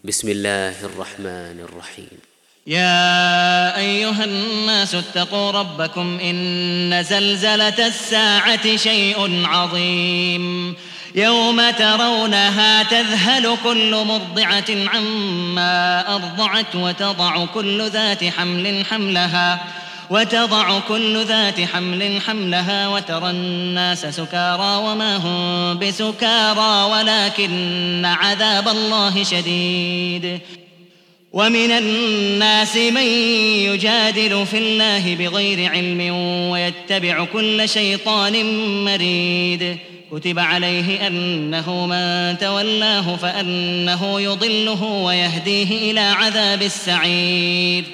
بسم الله الرحمن الرحيم. يا أيها الناس اتقوا ربكم إن زلزلة الساعة شيء عظيم يوم ترونها تذهل كل مرضعة عما أرضعت وتضع كل ذات حمل حملها وترى الناس سكارى وما هم بسكارى ولكن عذاب الله شديد. ومن الناس من يجادل في الله بغير علم ويتبع كل شيطان مريد كتب عليه أنه من تولاه فأنه يضله ويهديه إلى عذاب السعير.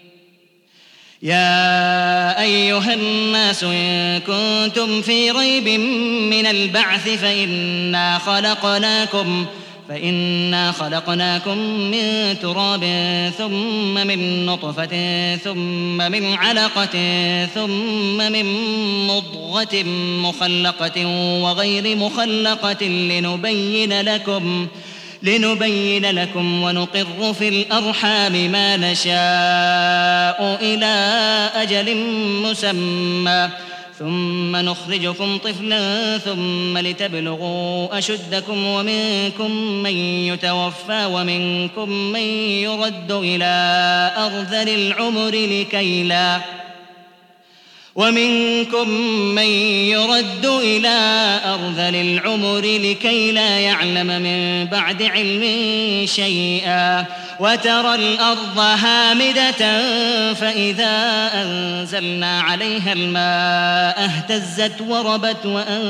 يا أيها الناس إن كنتم في ريب من البعث فإنا خلقناكم من تراب ثم من نطفة ثم من علقة ثم من مضغة مخلقة وغير مخلقة لنبين لكم ونقر في الأرحام ما نشاء إلى أجل مسمى ثم نخرجكم طفلا ثم لتبلغوا أشدكم ومنكم من يتوفى ومنكم من يرد إلى أرذل العمر لكي لا يعلم من بعد علم شيئا وترى الأرض هامدة فإذا أنزلنا عليها الماء اهتزت وربت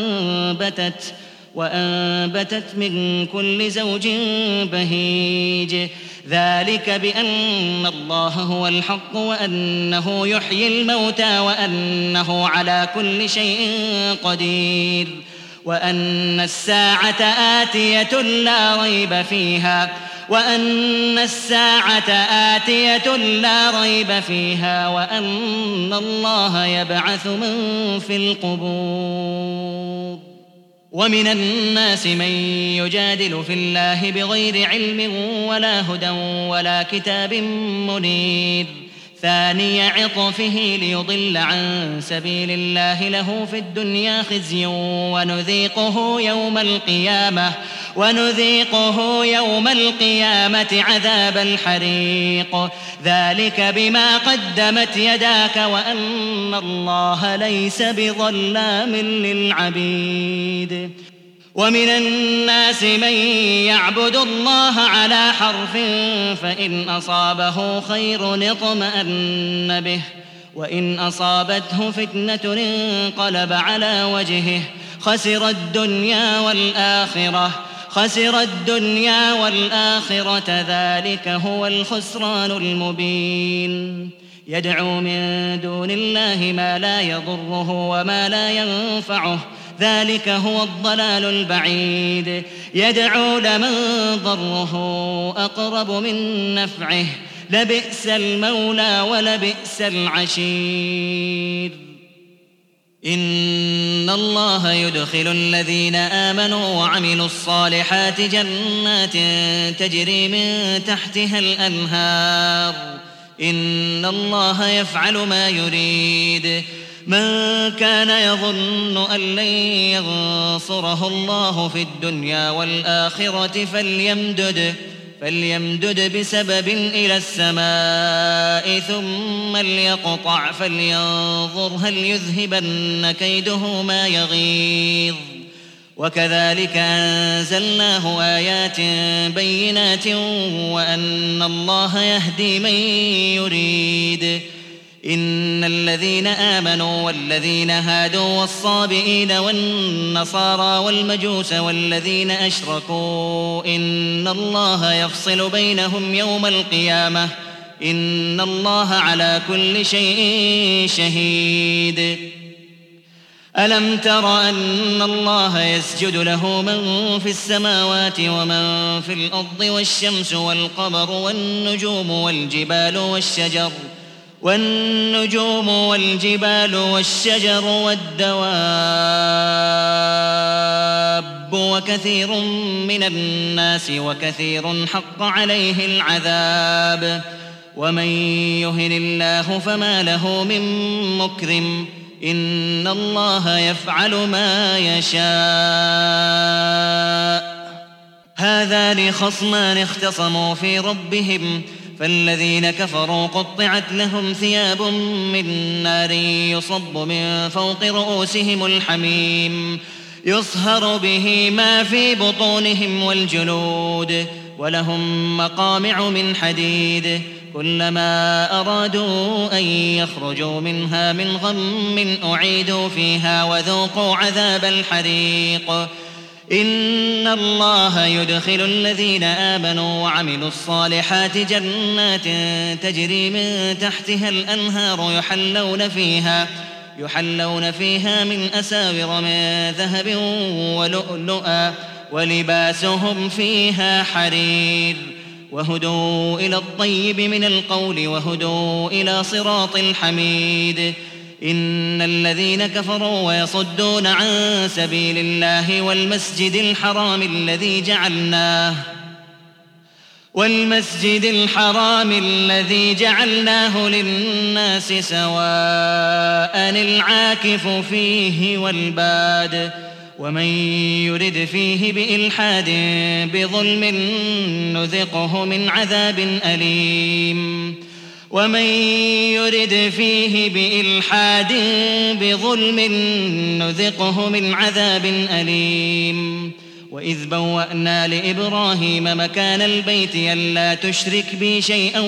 وأنبتت من كل زوج بهيج ذلك بأن الله هو الحق وأنه يحيي الموتى وأنه على كل شيء قدير وأن الساعة آتية لا ريب فيها وأن الله يبعث من في القبور. ومن الناس من يجادل في الله بغير علم ولا هدى ولا كتاب منير ثاني عطفه ليضل عن سبيل الله له في الدنيا خزي ونذيقه يوم القيامة عذاب الحريق ذلك بما قدمت يداك وأن الله ليس بظلام للعبيد. ومن الناس من يعبد الله على حرف فإن أصابه خير اطمأن به وإن أصابته فتنة انقلب على وجهه خسر الدنيا والآخرة ذلك هو الخسران المبين. يدعو من دون الله ما لا يضره وما لا ينفعه ذلك هو الضلال البعيد. يدعو لمن ضره أقرب من نفعه لبئس المولى ولبئس العشير. إن الله يدخل الذين آمنوا وعملوا الصالحات جنات تجري من تحتها الأنهار إن الله يفعل ما يريد. من كان يظن أن لن ينصره الله في الدنيا والآخرة فليمدد بسبب إلى السماء ثم ليقطع فلينظر هل يذهبن كيده ما يغيظ. وكذلك أنزلناه آيات بينات وأن الله يهدي من يريد. إن الذين آمنوا والذين هادوا والصابئين والنصارى والمجوس والذين أشركوا إن الله يفصل بينهم يوم القيامة إن الله على كل شيء شهيد. ألم تر أن الله يسجد له من في السماوات ومن في الأرض والشمس والقمر والجبال والشجر والدواب وكثير من الناس وكثير حق عليه العذاب ومن يهن الله فما له من مكرم إن الله يفعل ما يشاء. هذان خصمان اختصموا في ربهم فالذين كفروا قطعت لهم ثياب من نار يصب من فوق رؤوسهم الحميم يصهر به ما في بطونهم والجلود ولهم مقامع من حديد كلما أرادوا أن يخرجوا منها من غم أعيدوا فيها وذوقوا عذاب الحريق. إن الله يدخل الذين آمنوا وعملوا الصالحات جنات تجري من تحتها الأنهار يحلون فيها من أساور من ذهب ولؤلؤا ولباسهم فيها حرير وهدوا إلى الطيب من القول وهدوا إلى صراط الحميد. إن الذين كفروا ويصدون عن سبيل الله والمسجد الحرام الذي جعلناه للناس سواء العاكف فيه والباد ومن يرد فيه بإلحاد بظلم نذقه من عذاب أليم. وإذ بوأنا لإبراهيم مكان البيت ألا تشرك بي شيئا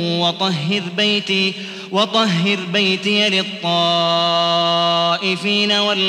وطهر بيتي للطائفين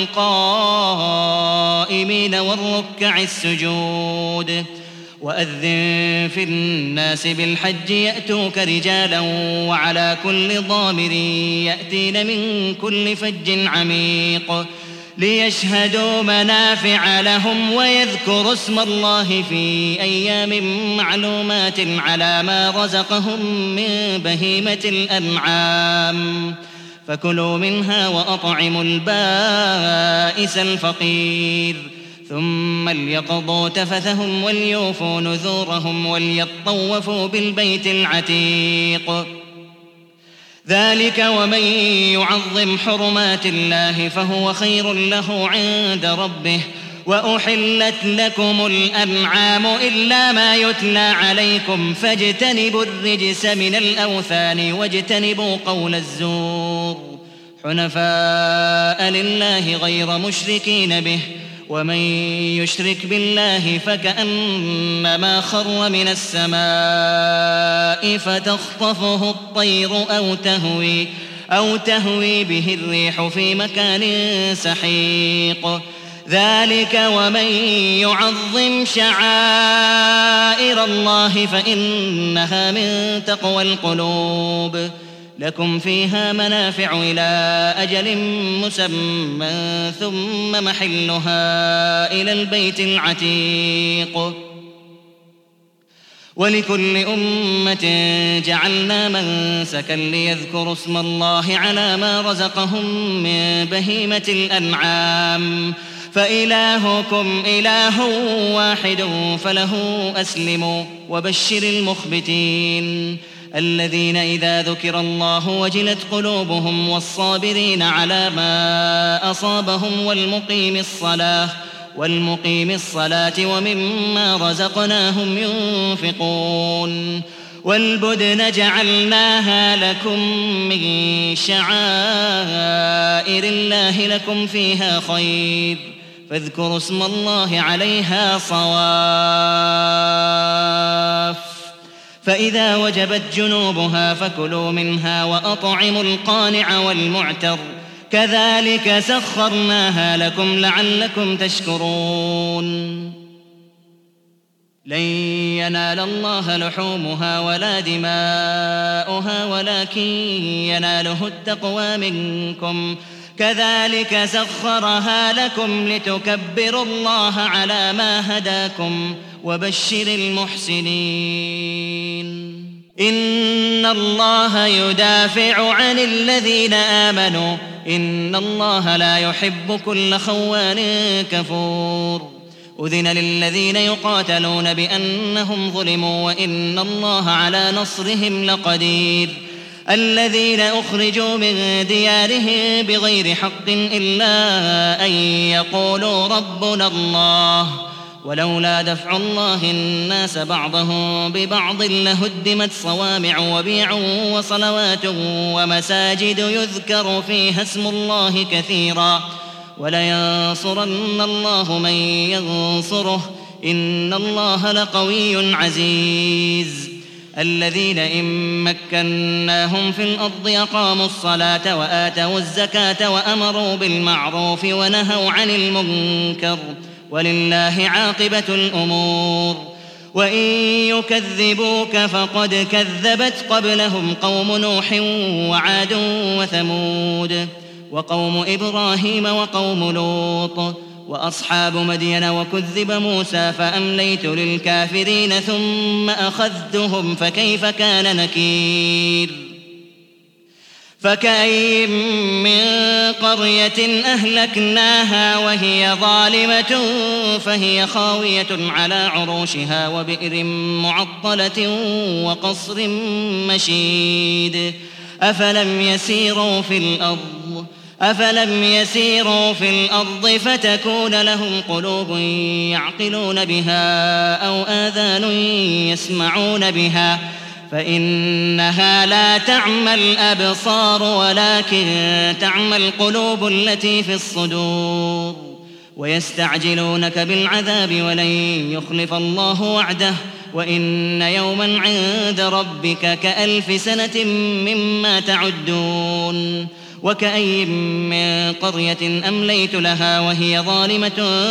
والقائمين والركع السجود. وأذن في الناس بالحج يأتوك رجالا وعلى كل ضامر يأتين من كل فج عميق ليشهدوا منافع لهم ويذكروا اسم الله في أيام معلومات على ما رزقهم من بهيمة الأنعام فكلوا منها وأطعموا البائس الفقير ثم ليقضوا تفثهم وليوفوا نذورهم وليطوفوا بالبيت العتيق. ذلك ومن يعظم حرمات الله فهو خير له عند ربه. وأحلت لكم الأنعام إلا ما يتلى عليكم فاجتنبوا الرجس من الأوثان واجتنبوا قول الزور حنفاء لله غير مشركين به ومن يشرك بالله فكأنما خر من السماء فتخطفه الطير أو تهوي به الريح في مكان سحيق. ذلك ومن يعظم شعائر الله فإنها من تقوى القلوب. لكم فيها منافع إلى أجل مسمى ثم محلها إلى البيت العتيق. ولكل أمة جعلنا منسكا ليذكروا اسم الله على ما رزقهم من بهيمة الأنعام فإلهكم إله واحد فله أسلموا. وبشر المخبتين الذين إذا ذكر الله وجلت قلوبهم والصابرين على ما أصابهم والمقيم الصلاة ومما رزقناهم ينفقون. والبدن جعلناها لكم من شعائر الله لكم فيها خير فاذكروا اسم الله عليها صواف. فإذا وجبت جنوبها فكلوا منها وأطعموا القانع والمعتر كذلك سخرناها لكم لعلكم تشكرون. لن ينال الله لحومها ولا دماؤها ولكن يناله التقوى منكم كذلك سخرها لكم لتكبروا الله على ما هداكم وبشر المحسنين. إن الله يدافع عن الذين آمنوا إن الله لا يحب كل خوان كفور. أذن للذين يقاتلون بأنهم ظلموا وإن الله على نصرهم لقدير الذين أخرجوا من ديارهم بغير حق إلا أن يقولوا ربنا الله ولولا دفع الله الناس بعضهم ببعض لهدمت صوامع وبيع وصلوات ومساجد يذكر فيها اسم الله كثيرا ولينصرن الله من ينصره إن الله لقوي عزيز الذين إن مكناهم في الأرض أقاموا الصلاة وآتوا الزكاة وأمروا بالمعروف ونهوا عن المنكر ولله عاقبة الأمور وإن يكذبوك فقد كذبت قبلهم قوم نوح وعاد وثمود وقوم إبراهيم وقوم لوط وأصحاب مدين وكذب موسى فأمليت للكافرين ثم أخذتهم فكيف كان نكير فكأين من قرية أهلكناها وهي ظالمة فهي خاوية على عروشها وبئر معطلة وقصر مشيد أفلم يسيروا في الأرض فتكون لهم قلوب يعقلون بها أو آذان يسمعون بها فإنها لا تعمى الأبصار ولكن تعمى القلوب التي في الصدور ويستعجلونك بالعذاب ولن يخلف الله وعده وإن يوما عند ربك كألف سنة مما تعدون وكأين من قرية أمليت لها وهي ظالمة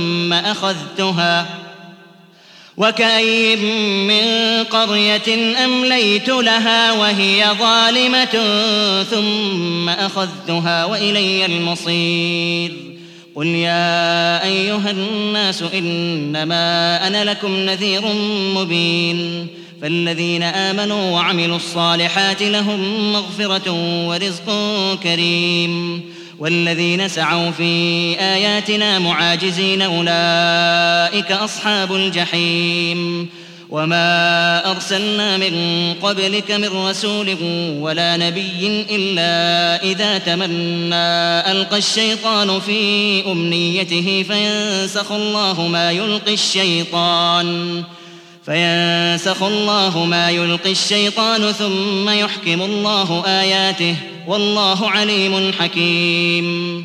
ثم أخذتها وإلي المصير قل يا أيها الناس إنما أنا لكم نذير مبين فالذين آمنوا وعملوا الصالحات لهم مغفرة ورزق كريم والذين سعوا في آياتنا معاجزين أولئك أصحاب الجحيم وما أرسلنا من قبلك من رسول ولا نبي إلا إذا تمنى ألقى الشيطان في أمنيته فينسخ الله ما يلقي الشيطان ثم يحكم الله آياته والله عليم حكيم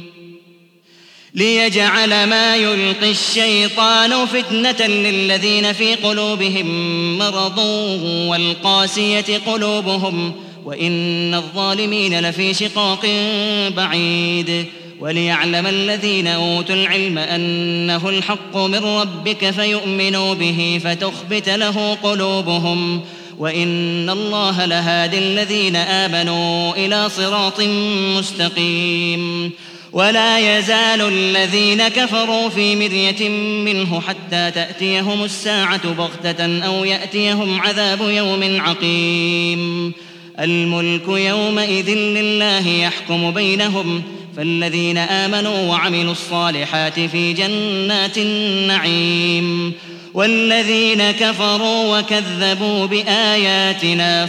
ليجعل ما يلقي الشيطان فتنة للذين في قلوبهم مرض والقاسية قلوبهم وإن الظالمين لفي شقاق بعيد وليعلم الذين أوتوا العلم أنه الحق من ربك فيؤمنوا به فتخبت له قلوبهم وإن الله لهادي الذين آمنوا إلى صراط مستقيم ولا يزال الذين كفروا في مرية منه حتى تأتيهم الساعة بغتة أو يأتيهم عذاب يوم عقيم الملك يومئذ لله يحكم بينهم فالذين آمنوا وعملوا الصالحات في جنات النعيم والذين كفروا وكذبوا بآياتنا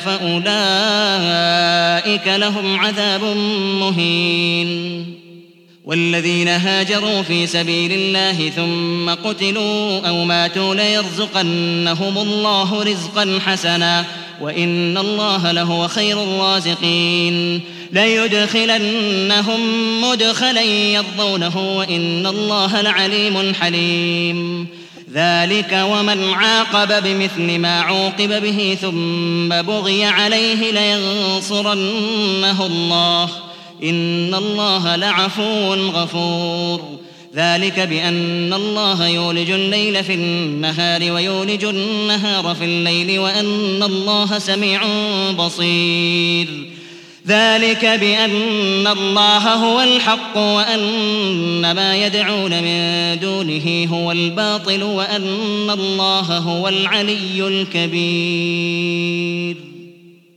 فأولئك لهم عذاب مهين والذين هاجروا في سبيل الله ثم قتلوا أو ماتوا ليرزقنهم الله رزقا حسنا وإن الله لهو خير الرازقين ليدخلنهم مدخلا يرضونه وإن الله لعليم حليم ذلك ومن عاقب بمثل ما عوقب به ثم بغي عليه لينصرنه الله إن الله لعفو غفور ذلك بأن الله يولج الليل في النهار ويولج النهار في الليل وأن الله سميع بصير ذلك بأن الله هو الحق وأن ما يدعون من دونه هو الباطل وأن الله هو العلي الكبير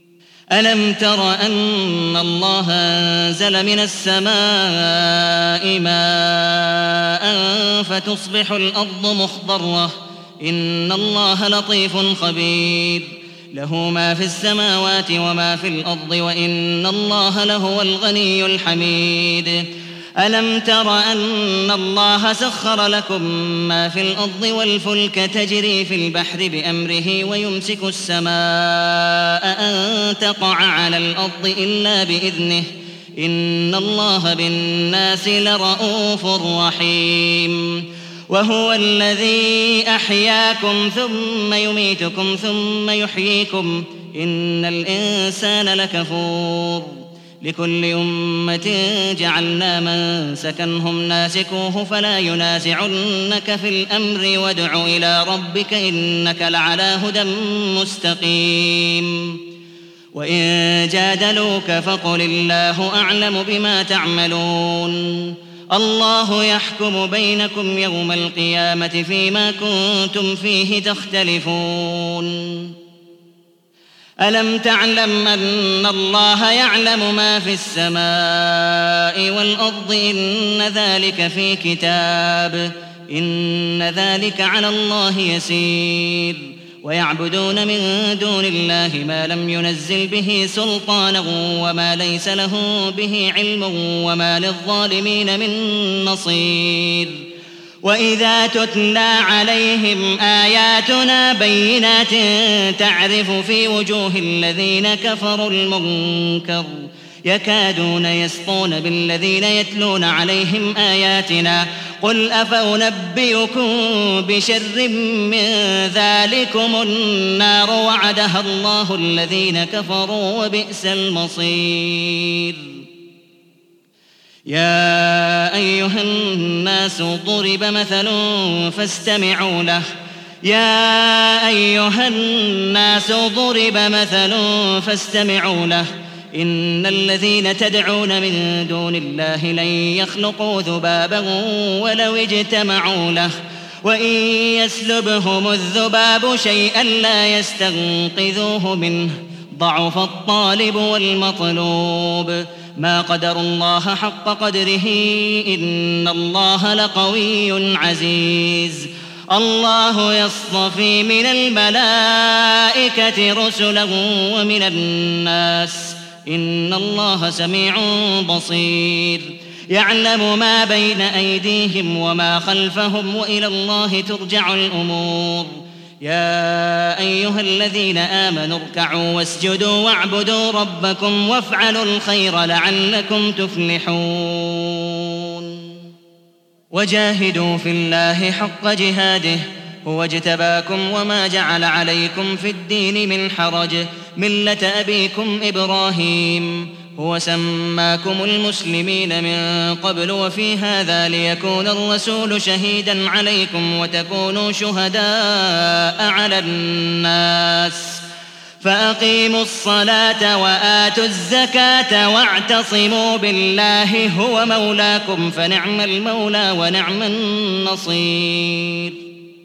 ألم تر أن الله أنزل من السماء ماء فتصبح الأرض مخضرة إن الله لطيف خبير له ما في السماوات وما في الأرض وإن الله لهو الغني الحميد ألم تر أن الله سخر لكم ما في الأرض والفلك تجري في البحر بأمره ويمسك السماء أن تقع على الأرض إلا بإذنه إن الله بالناس لرءوف رحيم وهو الذي أحياكم ثم يميتكم ثم يحييكم إن الإنسان لكفور لكل أمة جعلنا منسكا هم ناسكوه فلا ينازعنك في الأمر وادع إلى ربك إنك لعلى هدى مستقيم وإن جادلوك فقل الله أعلم بما تعملون الله يحكم بينكم يوم القيامة فيما كنتم فيه تختلفون ألم تعلم أن الله يعلم ما في السماء والأرض إن ذلك في كتاب إن ذلك على الله يسير ويعبدون من دون الله ما لم ينزل به سلطانا وما ليس له به علم وما للظالمين من نصير وإذا تتلى عليهم آياتنا بينات تعرف في وجوه الذين كفروا المنكر يكادون يسطون بالذين يتلون عليهم آياتنا قل أفأنبئكم بشر من ذلكم النار وعدها الله الذين كفروا وبئس المصير يا أيها الناس ضرب مثل فاستمعوا له يا أيها الناس ضرب مثل فاستمعوا له إن الذين تدعون من دون الله لن يخلقوا ذبابا ولو اجتمعوا له وإن يسلبهم الذباب شيئا لا يستنقذوه منه ضعف الطالب والمطلوب ما قدروا الله حق قدره إن الله لقوي عزيز الله يصطفي من الملائكة رسلا ومن الناس إن الله سميع بصير يعلم ما بين أيديهم وما خلفهم وإلى الله ترجع الأمور يا أيها الذين آمنوا اركعوا واسجدوا واعبدوا ربكم وافعلوا الخير لعلكم تفلحون وجاهدوا في الله حق جهاده هو اجتباكم وما جعل عليكم في الدين من حرج ملة أبيكم إبراهيم هو سماكم المسلمين من قبل وفي هذا ليكون الرسول شهيدا عليكم وتكونوا شهداء على الناس فأقيموا الصلاة وآتوا الزكاة واعتصموا بالله هو مولاكم فنعم المولى ونعم النصير